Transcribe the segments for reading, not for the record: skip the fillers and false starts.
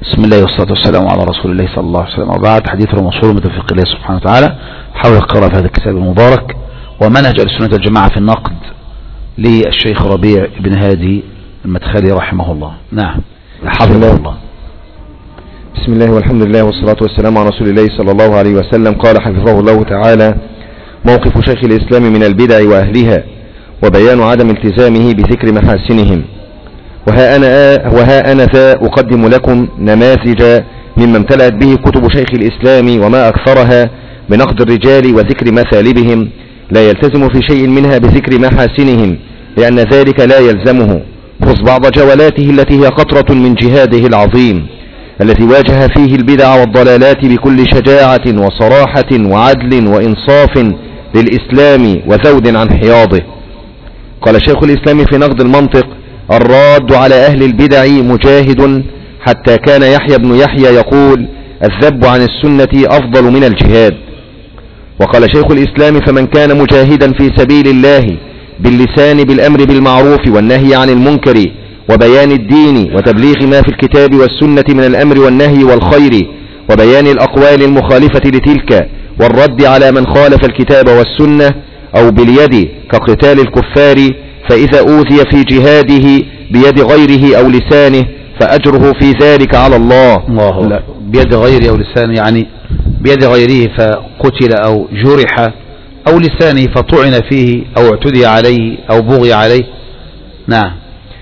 بسم الله والصلاة والسلام على رسول الله صلى الله عليه وسلم، وبعد. حديث الموصول من توفيق الله سبحانه وتعالى حول القراءة في هذا الكتاب المبارك ومنهج السنة والجماعة في النقد للشيخ ربيع بن هادي المدخلي رحمه الله. نعم، حفظه الله. بسم الله والحمد لله والصلاة والسلام على رسول الله صلى الله عليه وسلم. قال حفظه الله تعالى: موقف شيخ الإسلام من البدع وأهلها وبيان عدم التزامه بذكر محاسنهم. وها أنا ذا أقدم لكم نماذج مما امتلأت به كتب شيخ الإسلام وما أكثرها بنقد الرجال وذكر مثالبهم، لا يلتزم في شيء منها بذكر محاسنهم لأن ذلك لا يلزمه. خذ بعض جولاته التي هي قطرة من جهاده العظيم الذي واجه فيه البدع والضلالات بكل شجاعة وصراحة وعدل وإنصاف للإسلام وذود عن حياضه. قال شيخ الإسلام في نقد المنطق: الراد على أهل البدع مجاهد، حتى كان يحيى بن يحيى يقول: الذب عن السنة أفضل من الجهاد. وقال شيخ الإسلام: فمن كان مجاهدا في سبيل الله باللسان بالأمر بالمعروف والنهي عن المنكر وبيان الدين وتبليغ ما في الكتاب والسنة من الأمر والنهي والخير وبيان الأقوال المخالفة لتلك والرد على من خالف الكتاب والسنة، أو باليد كقتال الكفار، فإذا أوذي في جهاده بيد غيره أو لسانه فأجره في ذلك على الله. لا، بيد غيره أو لسانه يعني بيد غيره فقتل أو جرح، أو لسانه فطعن فيه أو اعتدي عليه أو بغي عليه. نعم،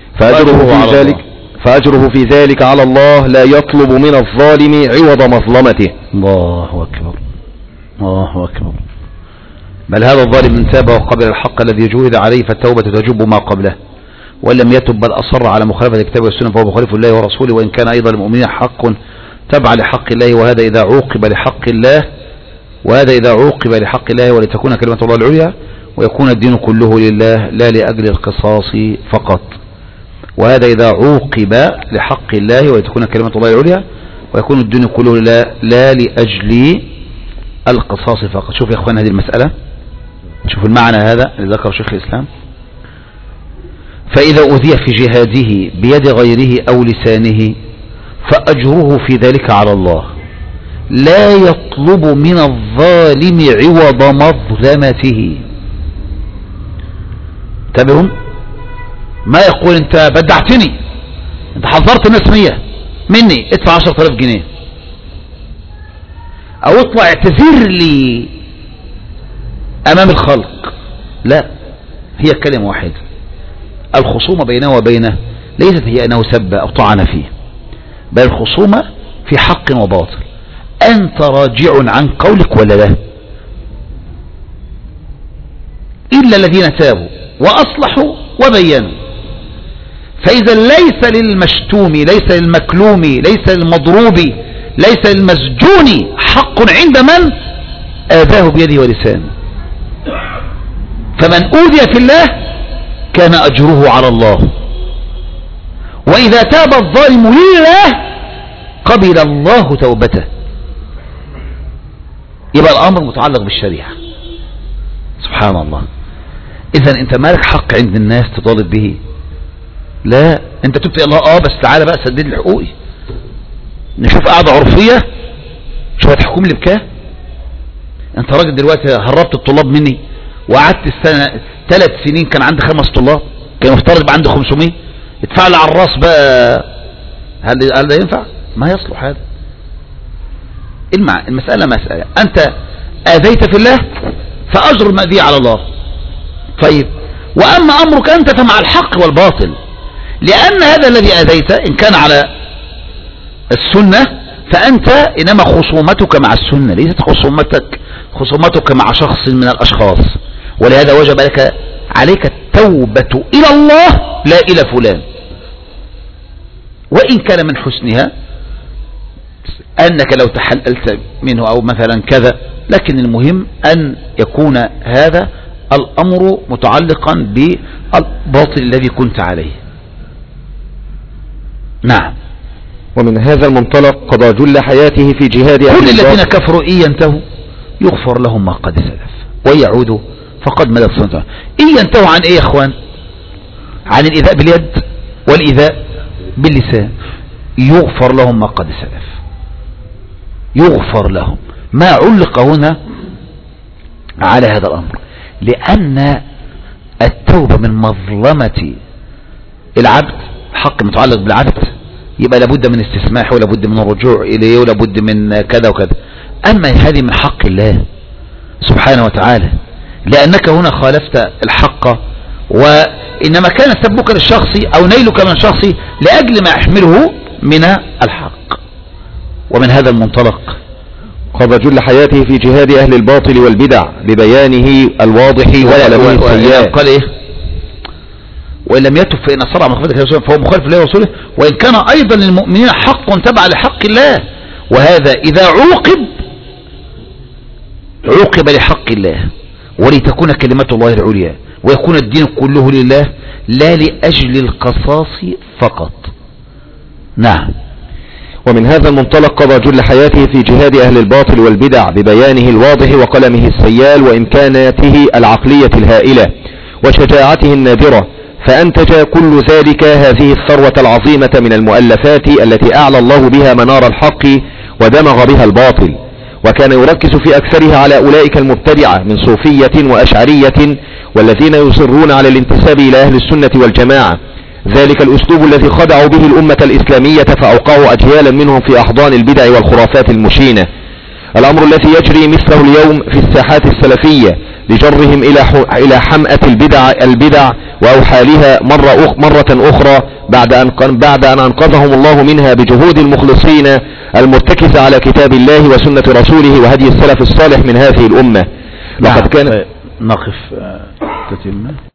فأجره في ذلك على الله، لا يطلب من الظالم عوض مظلمته. الله أكبر، الله أكبر. بل هذا الظالم من تاب وقبل الحق الذي جوهد عليه فالتوبة تجب ما قبله، وإن لم يتب بل أصر على مخالفة الكتاب والسنة فهو مخالف الله ورسوله، وإن كان أيضا المؤمنين حق تبع لحق الله، وهذا إذا عوقب لحق الله ولتكون كلمة الله العليا ويكون الدين كله لله لا لأجل القصاص فقط. وهذا إذا عوقب لحق الله ولتكون كلمة الله العليا ويكون الدين كله لله لا لأجل القصاص فقط. شوف يا أخوان هذه المسألة، شوف المعنى هذا اللي ذكر شيخ الإسلام: فإذا أوذي في جهاده بيد غيره أو لسانه فأجره في ذلك على الله، لا يطلب من الظالم عوض مظلمته. انتبهوا، ما يقول انت بدعتني، انت حذرت الناس 100 مني، ادفع 10,000 جنيه، او اطلع اعتذر لي امام الخلق. لا، هي كلمة واحدة. الخصومة بينه وبينه ليست هي انه سب او طعن فيه، بل الخصومة في حق وباطل. انت راجع عن قولك ولا لا؟ الا الذين تابوا واصلحوا وبينوا. فاذا ليس للمشتوم، ليس للمكلوم، ليس للمضروب، ليس للمسجون حق عند من آذاه بيده ولسانه. فمن أوذي في الله كان أجره على الله، وإذا تاب الظالم لله قبل الله توبته. يبقى الأمر متعلق بالشريعة. سبحان الله. إذن أنت مالك حق عند الناس تطالب به؟ لا، أنت تبتئ الله بس تعالى بقى سدد لي حقوقي. نشوف قاعدة عرفية، شو هتحكم لي بكاه؟ انت راجل دلوقتي هربت الطلاب مني وقعدت السنة 3 سنين كان عندي 5 طلاب، كان مفترض يبقى عندي 500، ادفع لي على الراس بقى. هل ده ينفع؟ ما يصلح هذا. المسألة مسألة، انت اذيت في الله فاجر المأذي على الله. طيب، واما امرك انت فمع الحق والباطل، لان هذا الذي اذيت ان كان على السنة فأنت إنما خصومتك مع السنة، ليست خصومتك مع شخص من الأشخاص. ولهذا وجب عليك التوبة إلى الله لا إلى فلان، وإن كان من حسنها أنك لو تحللت منه أو مثلا كذا، لكن المهم أن يكون هذا الأمر متعلقا بالباطل الذي كنت عليه. نعم. ومن هذا المنطلق قضى جل حياته في جهاد كل الذين كفروا إن ينتهوا يغفر لهم ما قد سلف ويعودوا فقد مدت سنة. إن ينتهوا عن إيه يا أخوان؟ عن الإيذاء باليد والإيذاء باللسان. يغفر لهم ما قد سلف، يغفر لهم. ما علق هنا على هذا الأمر؟ لأن التوبة من مظلمة العبد، حق متعلق بالعبد، يبقى لابد من استسماح ولابد من الرجوع إليه ولابد من كذا وكذا. أما هذه من حق الله سبحانه وتعالى، لأنك هنا خالفت الحق، وإنما كان سبك للشخص أو نيلك من الشخص لأجل ما يحمله من الحق. ومن هذا المنطلق قضى جل حياته في جهاد أهل الباطل والبدع ببيانه الواضح وعلمه السيئات. قال إيه؟ وإن لم يتب فإن صرع مخالفة فهو مخالف لله ورسوله، وإن كان أيضا للمؤمنين حق تبع لحق الله. وهذا إذا عوقب لحق الله، ولتكون كلمة الله العليا، ويكون الدين كله لله لا لأجل القصاص فقط. نعم. ومن هذا المنطلق قضى جل حياته في جهاد أهل الباطل والبدع ببيانه الواضح وقلمه السيال وإمكاناته العقلية الهائلة وشجاعته النادرة، فأنتج كل ذلك هذه الثروة العظيمة من المؤلفات التي أعلى الله بها منار الحق ودمغ بها الباطل. وكان يركز في أكثرها على أولئك المبتدعة من صوفية وأشعرية والذين يصرون على الانتساب إلى أهل السنة والجماعة، ذلك الأسلوب الذي خدعوا به الأمة الإسلامية فأوقعوا أجيالا منهم في أحضان البدع والخرافات المشينة. الأمر الذي يجري مثله اليوم في الساحات السلفية لجرهم إلى حمأة البدع وأوحالها مرة أخرى بعد أن أنقذهم الله منها بجهود المخلصين المرتكزة على كتاب الله وسنة رسوله وهدي السلف الصالح من هذه الأمة. لقد كان نقف تتم